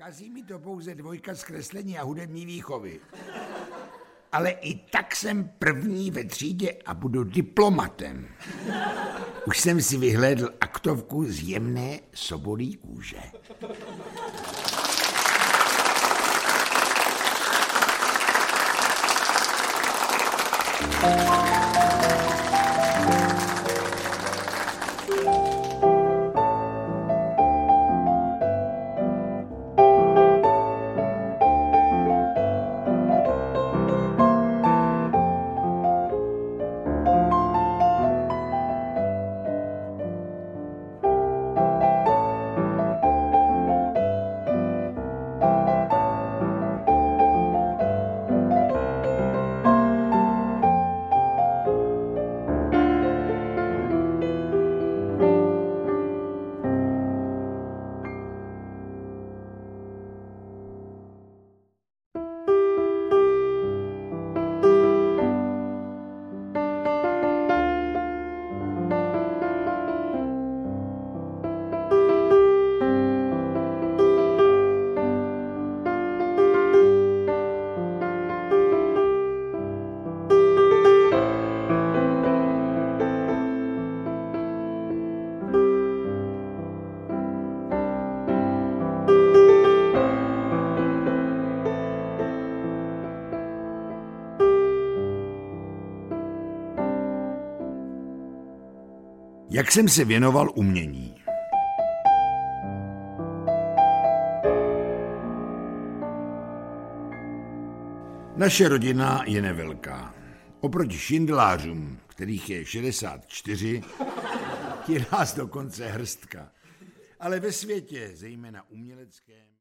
Kazí mi to pouze 2 z kreslení a hudební výchovy. Ale i tak jsem první ve třídě a budu diplomatem. Už jsem si vyhlédl aktovku z jemné sobolí kůže. Jak jsem se věnoval umění? Naše rodina je nevelká. Oproti šindelářům, kterých je 64, je nás dokonce hrstka. Ale ve světě, zejména uměleckém...